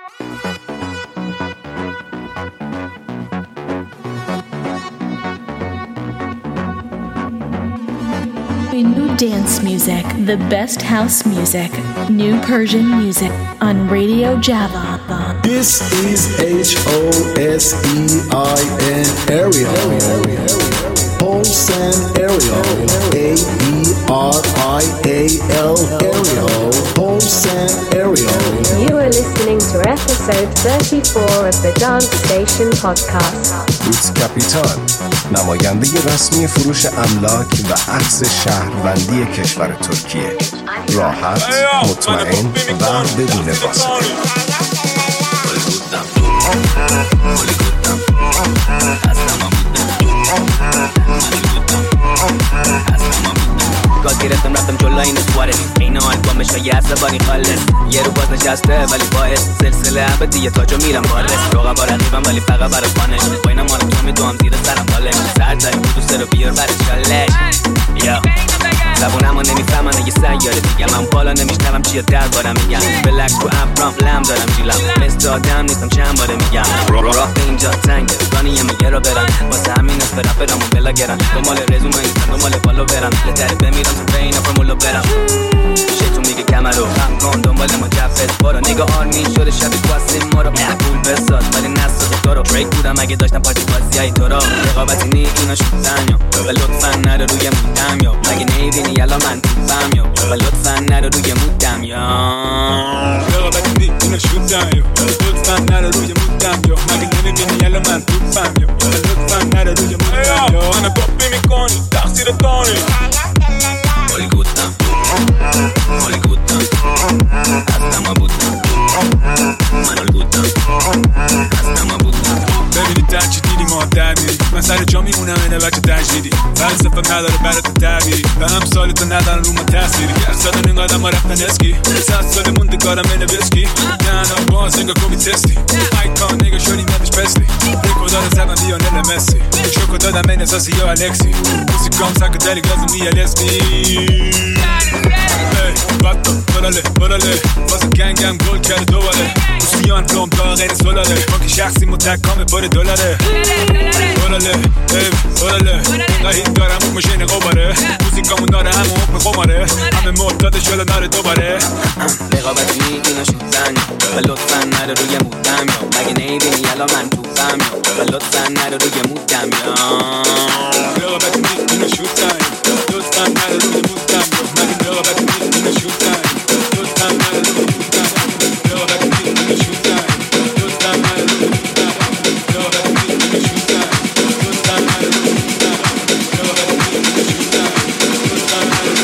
New dance music, the best house music, new Persian music on Radio Java. This is HOSEIN Ariel. Wholesome Ariel. AERIAL Ariel. Wholesome Ariel. You are listening to episode 34 of the Dance Station podcast. It's Capital، نماینده رسمی فروش املاک و اخذ شهروندی کشور ترکیه. راحت، مطمئن و بدون واسطه. گاز گرفتم رفتم جلو این اسواره این آلبومش و یه عصبانی خالص یه رو باز نشسته ولی باعث سلسله ابدی یه تاجو میرم بالس روغا با رقیبم ولی فقط برای فانش با اینا مال تو میدوام زیر سرم بالش ساعت داریم کدوسته رو بیار برای چالش یا زبونمو نمیفهمن اگه سیاره دیگه من بالا نمیشنوم چیه دربارم میگم بلک تو ابرام لم دارم جیلم مثل آدم نیستم چند باره میگم راه به اینجا تنگه رانی یه میگه رو برن واسه همین اسم رپرمو بلا گرن دنبال رزومه نیستم دنبال فالو برم بهتره بمیرم تو بین فرمولو برم شیطون میگه کمر رو خم کن دنبال مجفز برو نگاه آرمین شده شبی تواسیم ما رو پول بساز ولی نساز تو رو بریک بودم اگه داشتم پارتی بازی های تو رو رقابتی نی اینا شدن یا و لطفا نره روی مودم یا مگه نیبینی یلا من توفم یا و لطفا نره روی مودم یا رقابتی نی اینا شدن یا لطفا نره روی مودم یا مگه نمیبینی یلا من توفم یا و لطفا نره روی مودم یا منو کپی میکنی تقصیر تانی Hollywood'dan Hastama buddan من الگودم هستم بودم ببینید در چی دیدی ما درمیری من سر جا میمونم اینه بچه تجدیدی فلسفه نداره برای تو تعبیری به هم سالی تو ندارن رو ما تأثیری گرسادن این قدم ها رفتن اسکی 100 سال مونده کارم اینه ویسکی نه باز انگار کوبی تستی آیکان نگاه شدیم یادش پسلی ریکو داره زدن لیونل مسی شوکو دادم این اساسی یا الکسی موسیکام ساکو دلی گازم یا لسبی باتو براله واسه گنگم گل کرده دوباره موسیان کام تا غیر سلاله بانک شخصی متکامه پر دلاره براله قهید دارم اون مشین قماره موسیقامون داره همه حکم خماره همه معتاد شده ناره دوباره رقابت میگینا شدن و لطفا نره روی مودم یا مگه نیبینی یلا من توفم یا و لطفا نره روی مودم یا رقابت میگینا شدن لطفا نره روی مودم یا مگه رقابت میگینا شدن لطفا نره روی مودم رقابت میگینا شدن لطفا نره روی مودم رقابت میگینا شدن لطفا نره روی مودم رقابت میگینا شدن لطفا نره روی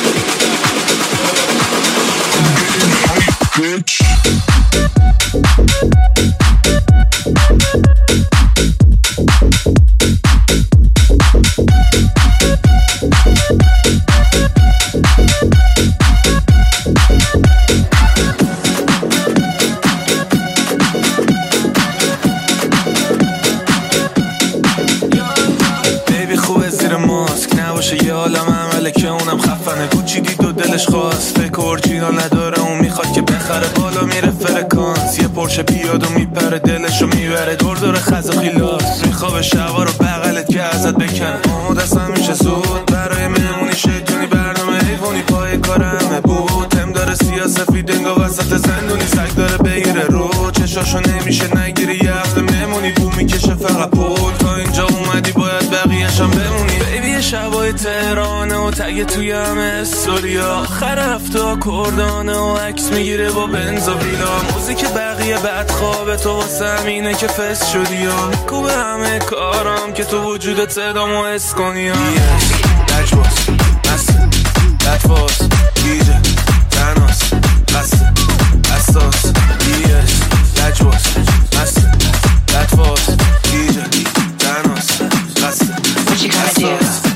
یه عالم عمله که اونم خفنه گوچی دید و دلش خواست فکر اورجینا نداره اون میخواد که بخره بالا میره فرکانس یه پرشه پیاد و میپره دلشو میبره دور خز و خیلاس میخوابه شبا رو بغلت که ازت بکنه دستم میشه زود برای مهمونی شیطونی برنامه ایوونی پای کار همه بود هم داره سیاسفید انگا وسط زندونی سگ داره بگیره رو چشاشو نمیشه نگیری یه هفته مهمونی بو میکشه فقط پول تا اینجا اومدی باید بقیه‌شم بمونی بیبی شبای تهرانه و تگه توی همه استوریا آخر هفته کردانه و عکس میگیره با بنز و ویلا موزیک بقیه بد خوابه تو واسه همینه که فست شدی یا میکوبه همه کارم که تو وجودت صدامو حس کنی لجباز نسل لطفاز گیجه تناس قصد اساس دیش لجباز نسل لطفاز گیجه تناس قصد اساس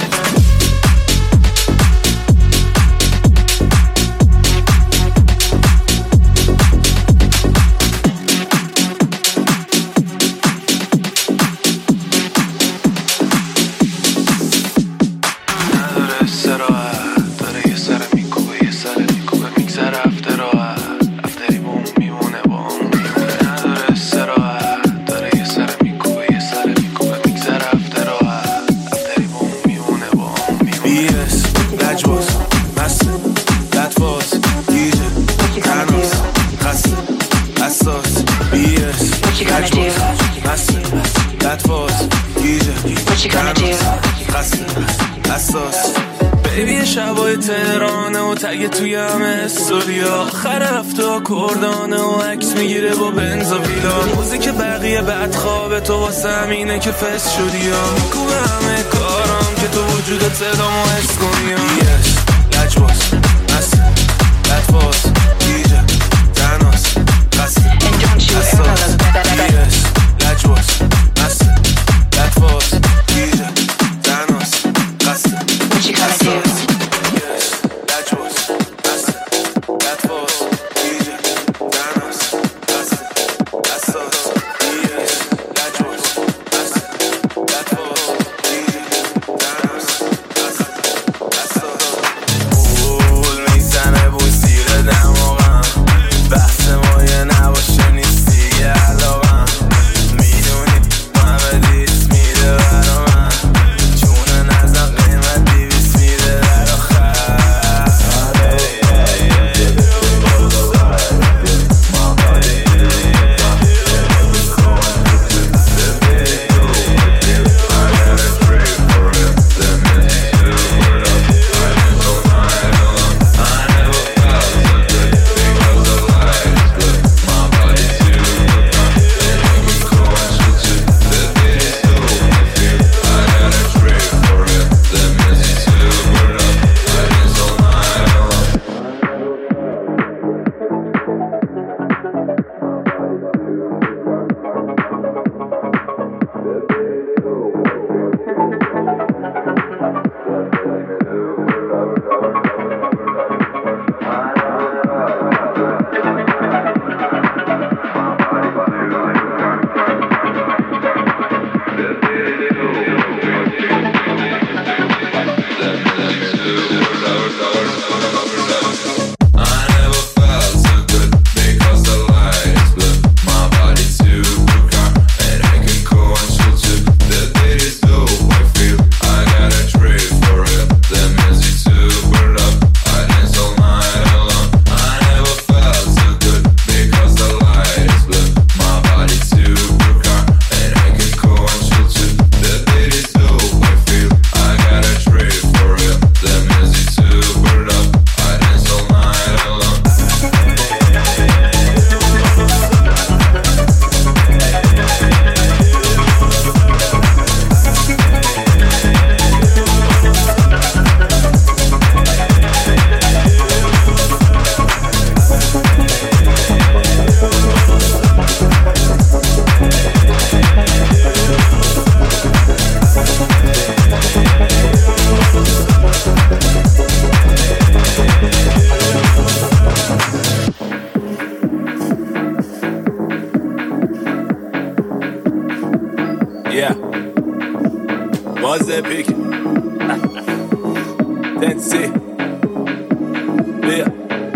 اساس BS لجباز مسئله لطفاز گیجه تناس قصد اساس بیبی شبای تهرانه و تگه توی همه استوریا آخر هفته کردانه و عکس میگیره با بنز و ویلا موزیک بقیه بدخوابه تو واسه همینه که فست شدی یا میکنه همه کارم که تو وجودت صدامو حس کنی BS لجباز مسئله لطفاز گیجه تناس قصد اساس BS لجباز مسئله لطفاز گیجه تناس قصد اساس Buzz that picket. That's it. Yeah.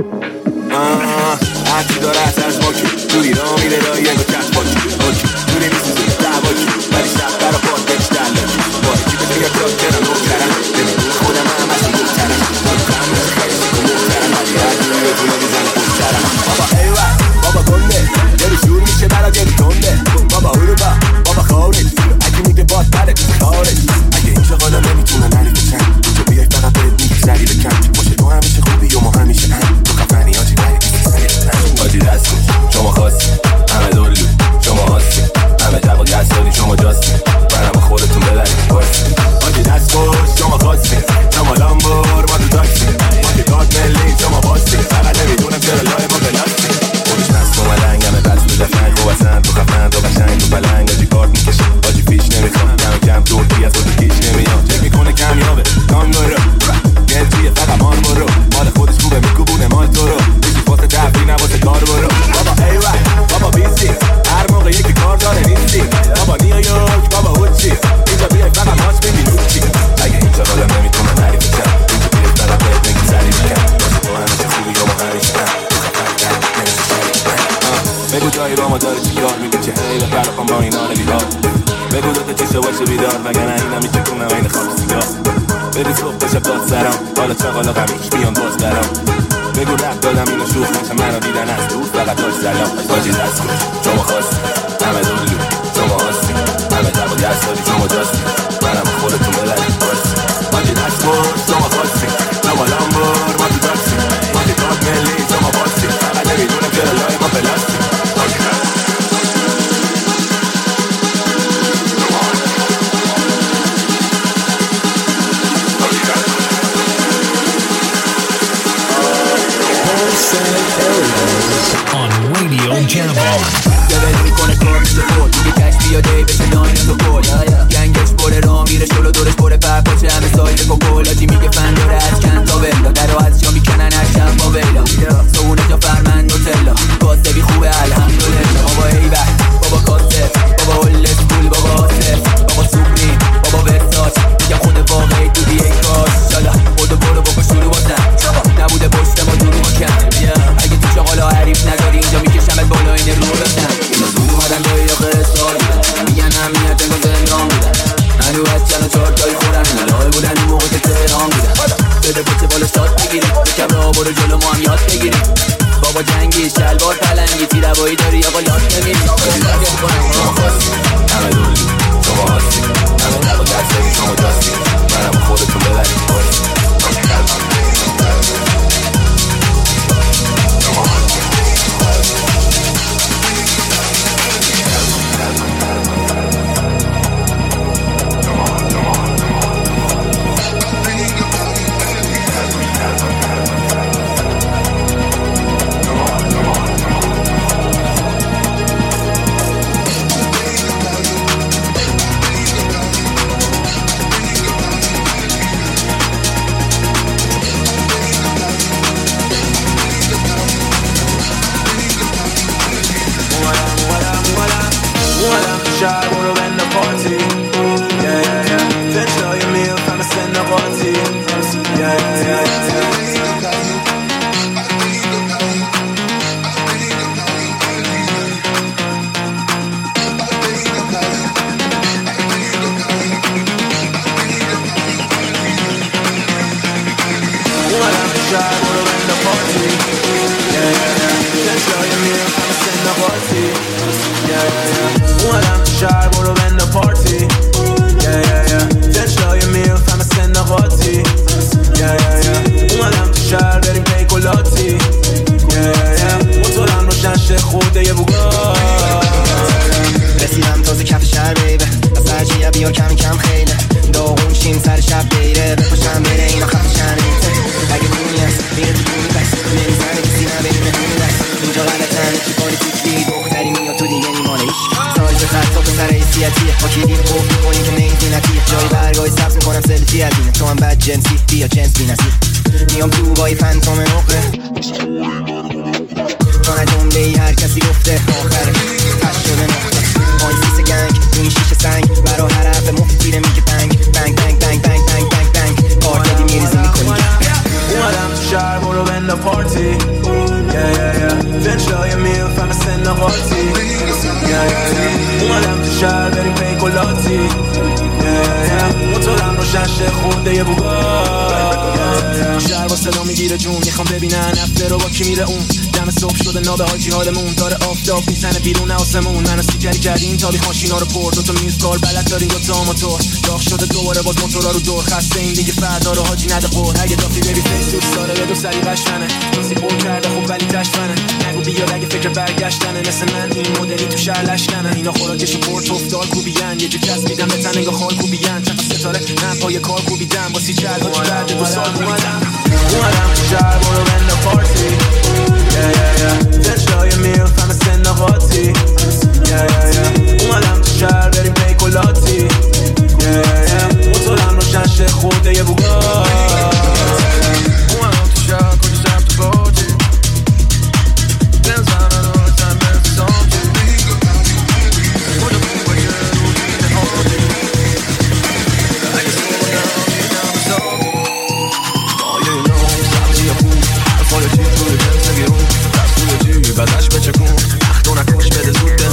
هرچی داره از ماکی توی را میره رایی انگاه کت باکی اوکی توی میسوزی دعواکی ولی شب برا پاد بهش دلاکی باری که بده یا کات کنم گفترم نمیدون خودم هم از این گفترم خودم خیلی سکن گفترم ولی هر دوی رو دونه میزن گفترم بابا ایوه بابا گنده دلو شور میشه برا گلی تنده بابا هروبا بابا خارج اگه میده باد بره کسی خارج اگه این شغالا نمیتونه نری بچن تو بیای فقط بهت میگی سری بکن باشه تو همیشه خوبی و ما همیشه هم تو خفنی هاچی بری آجی دست کن شما خواستی همه دولو شما هاستی همه جواد دستانی شما جاستی برنامه خودتون ببرید باستی آجی دست کن شما خواستی شما لامبور ما تو تاکسی آجی کارت ملی شما باستی فقط نمیدونم چرا لای ما بلاستی خودش نست و ملنگ همه بست تو جفنگ خوب اصلا تو خفن تو قشنگ تو پلنگ آجی کارت میکشه آجی پیش نمیخوام کم دورتی از خودو کیش نمیام چک میکنه کمیابه کام نورو گلتیه فقط مار برو مال خودش خوبه میکوبونه مال تو رو واسه تفری نواسه کار برو بابا ایوه بابا بیستی هر موقع یکی کار داره نیستی بابا نیویورک بابا هوچی اینجا بیای فقط ماچ میبینی چی اگه اینجا قدم نمیتونه نری بکن اینجا بیای فقط بهت میگی سری بکن واسه تو همیشه خوبی و ما همیشه بگو جایی با ما داره چی کار میگه چه حیله برقم با این آره بیدار بگو دوتا چیشه باشه بیدار وگرنه این همیشه کنم این خواب سیگار بری صبح بشه داد سرم حالا چاقالا غمیش بیان باز درم بگو رب دادم اینو شوخ میشه منو دیدن از دور فقط داشت سلام باجی دست کن شما خواستی همه دولو شما هستی همه تبا دست دادی شما جاستی منم خودتون بلدی باستی باجی دست کن شما خواستی شما لامبور ما تو داستی باجی داد ملی شما باستی فقط نمیدونم چرا لای ما بلاستی باجی دست on Radio Jam-On. دل میکنه کار میشه خود دیگه کش بیاده بشه دانی تو کل گنگش بره را میره شلو دورش بره پرپاچه همه سایل کوکل آجی میگه فن داره از کن تا بلا در و از جا میکنن اکشن با ویلا سونه جا فرمن نوتلا کاسه بی خوبه الحمدلله بابا ایبه بابا کاسه بابا اولس پول بابا آسف بابا سوپریم بابا ورساچ میگم خود واقعی تو دیگه کاش شالا بودو برو بکن شروع بازن نبوده پشت ما دورو مکن اگه تو چاقالا حریف نداری اینجا میکشمت بالا این رو بزن اینا زود اومدن به یه قصار بودن میگن امنیت انگار زندان بودن هنو از چند و چهار تایی خورن اینا لای بودن این موقع که تهران بودن بده پچه بالا شاد بگیریم بکم را برو جلو ما هم یاد بگیریم بابا جنگی شلوار پلنگی تیر هوایی داری آقا لات نمیری شما خواستی همه دولی شما هستی همه دقا دستی شما دستی منم خودتون ببریم باستی کردیم تا بیخواشینا رو پر دوتا میزگار بلد داریم دوتا موتور داغ شده دوباره باز موتورا رو دور خسته این دیگه فردا رو حاجی نده قور اگه دافی بری فیسبوک داره به دو سری قشنه روزی پر کرده خوب ولی تشفنه نگو بیاد اگه فکر برگشتنه مثل من این مدلی تو شهر لشکنه اینا خوراکشو پورت افتار کوبیان یه جو چسبیدم به تن انگار خال کوبیان چند ستاره من پای کار کوبیدم با سی چل حاجی بعد دو سال اومدم تو شهر برو بند پارتی دلشای میل فهم سن قاطی اومدم تو شهر بریم پیکولاتی موتورم روشن شه خورده یه بوگار اومدم تو شهر کجا سرم تو باجی بنزن دارتم بنزی سامجی کجا بوم باشه روزین آدی اگه سوادم میدم بزاقی مایه نام سبزی یا خون حرفای چی توی جنس نگیرون دست توی جی بدش بچکون اختو نکش بده زود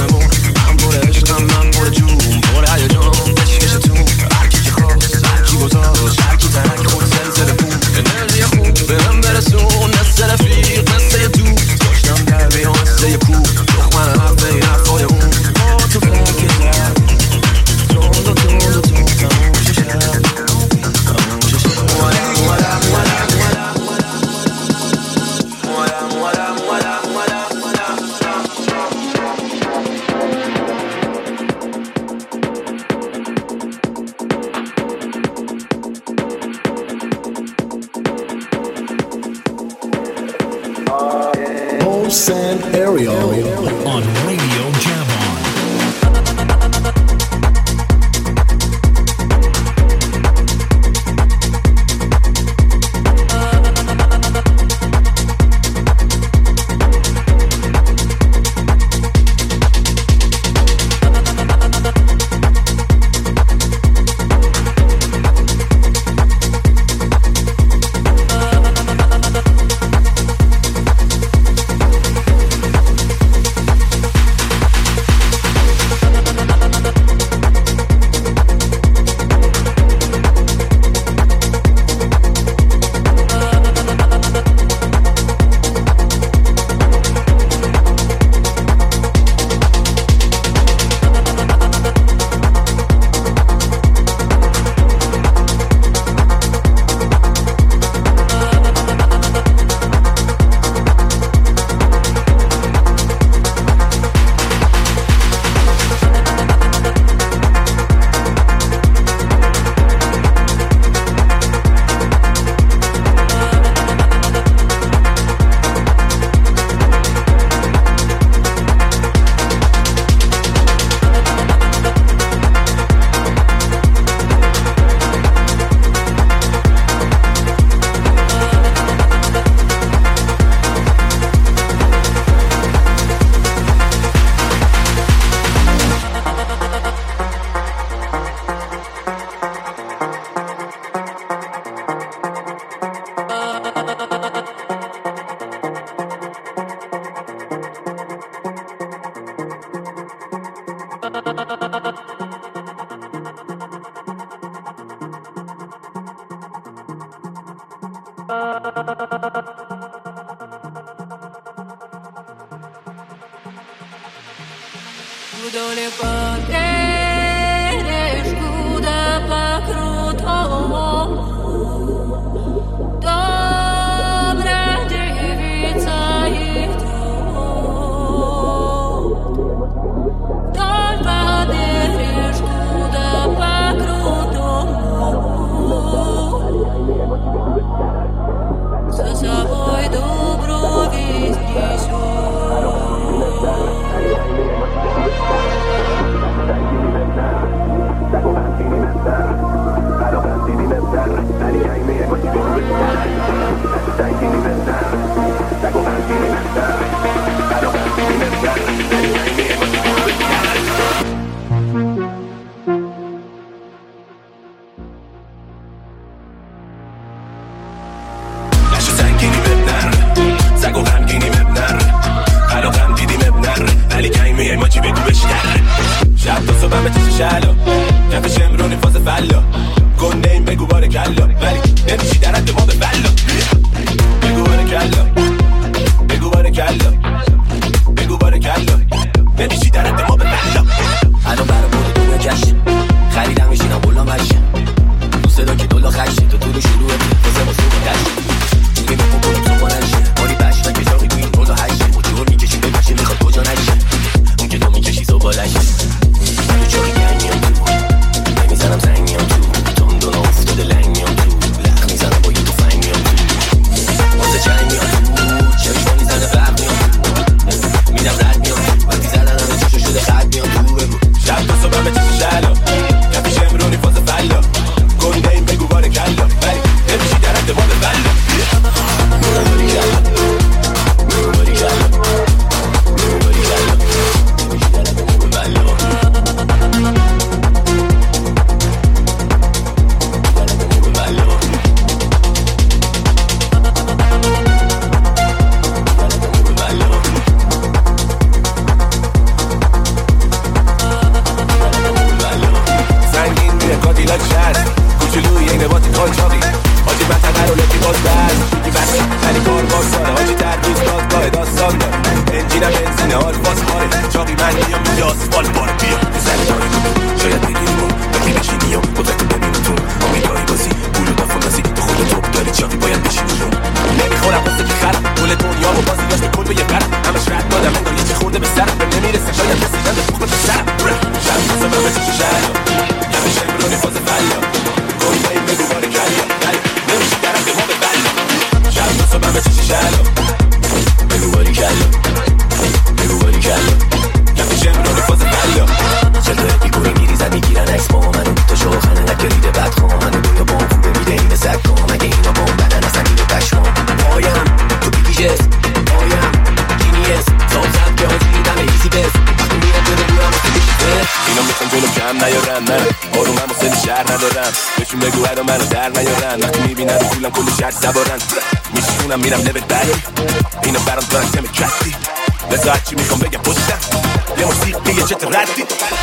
San Ariel on Radio Jam On. Shallow, everybody shallow. غم نیارن. من آرومم و سلی شهر ندارم، بهشون بگو هر منو در نیارن. وقتی میبینن رسولم کلی شهر سوارن، میشونم میرم لبت بعدی، اینا برام دارن تم کردی. لذا هرچی میخوام بگم پشتم یه موسیقی یه چت ردی.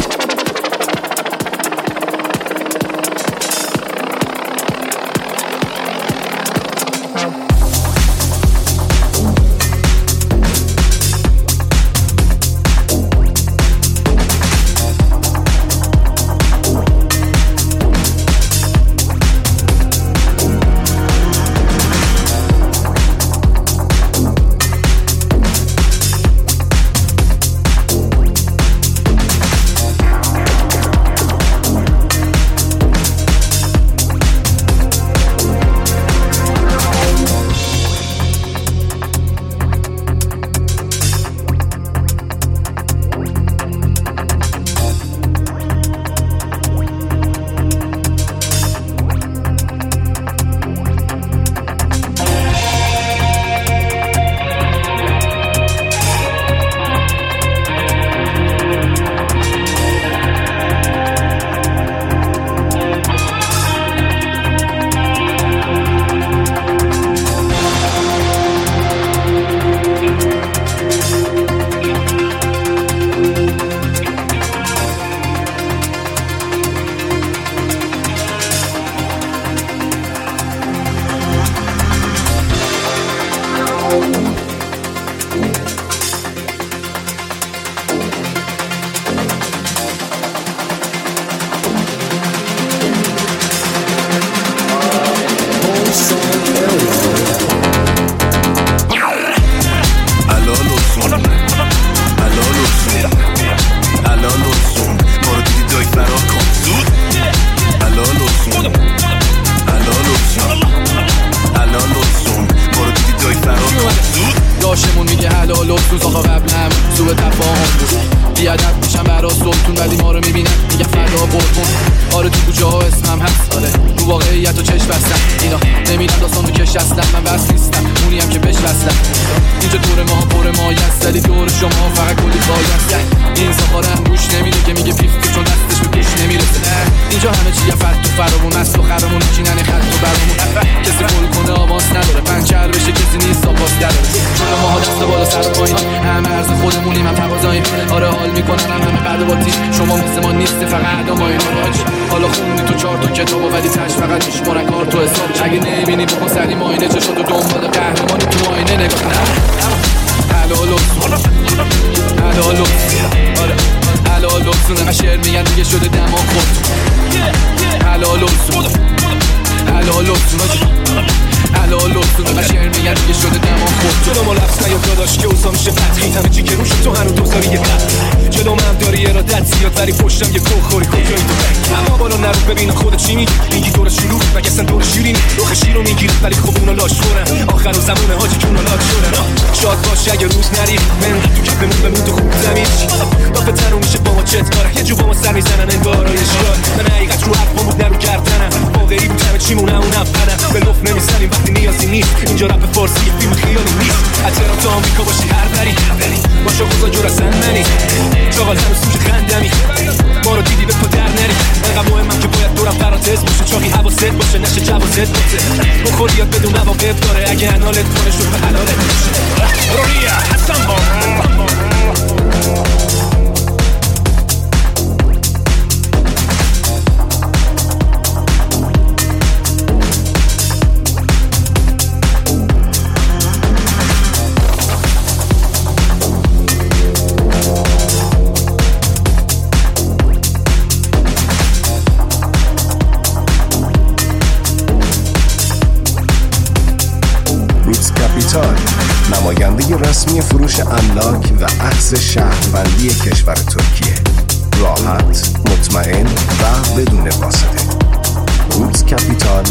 داشمون میگه حلال و سوز آقا قبلم سوء تفاهم بود، بیادب میشم برا سلطون ولی ما رو میبینن میگه فردا برکن. آره تو کجاها اسمم هست، آره تو واقعیت و چشم بستم، اینا نمیدن داستان تو کش هستم، من بس نیستم اونی هم که بهش وصلم. اینجا دور ما پر ما یست ولی دور شما فقط کلی خواهست. این سفارم گوش نمیده که میگه پیف چون دستش به پیش نمیرسه. اینجا همه چی فرد تو فرامون است و خرمون چینن خط و برامون، کسی فول کنه آواز نداره، پنچر بشه کسی نیست آواز داره. چون ما دست بالا سر پایین همه عرض خودمونیم، هم تقاضاییم. آره حال میکنن همه بعد با تیم، شما مثل ما نیست فقط ما این راج. حالا خوندی تو 4 تا کتابو ولی تاش فقط میشمارن کار تو حساب. اگه نمیبینی بکن سری ماینه چشاتو دنبال قهرمانی تو آینه نگاه کن. حلالو حلالو آره حلالو من شعر میگن دیگه شده دما خود. حلالو حلالو حلالو من شعر میگن دیگه شده دما خود. جلو ما لفظ نیا داداش که اوزا میشه فتحی، همه چی که روش تو هنو دوزاری یه قد. جلو من داری ارادت زیاد ولی پشتم یه کوخوری کجایی تو بک. اما بالا نرو ببین خود چی میگی، میگی دور شروع مگه اصلا دور شیرینی. روخ شیرو میگیری ولی خب اونا لاش خورن، آخر و زمونه هاجی که اونا لاک شدن. شاد باشه اگه روز نری من تو کفمون بمون تو خوب زمین دافه تنو میشه با ما چت کاره، یه جو با ما سر میزنن انگار شاد. من حقیقت رو حرف بود نرو گردنم، واقعی بود همه چیمونه اونم فنم. به لف نمیزنیم وقتی نیازی نیست، اینجا رپ فارسی فیلم خیالی نیست. اطلاع تو آمریکا باشی هر بری باشه خوزا جور اصلا منی چاقال هنوز توش خندمی. ما رو دیدی به پا در نری، انقدر مهمم که باید دورم فراتز باشه، چاقی حواست باشه نشه جوازت باشه. بخور یاد بدون عواقب داره، اگه انالت کنه شد به حلالت باشه. روریا حسن با نماینده رسمی فروش املاک و اخذ شهروندی کشور ترکیه. راحت، مطمئن و بدون واسطه.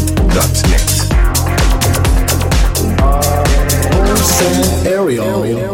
rootscapital.net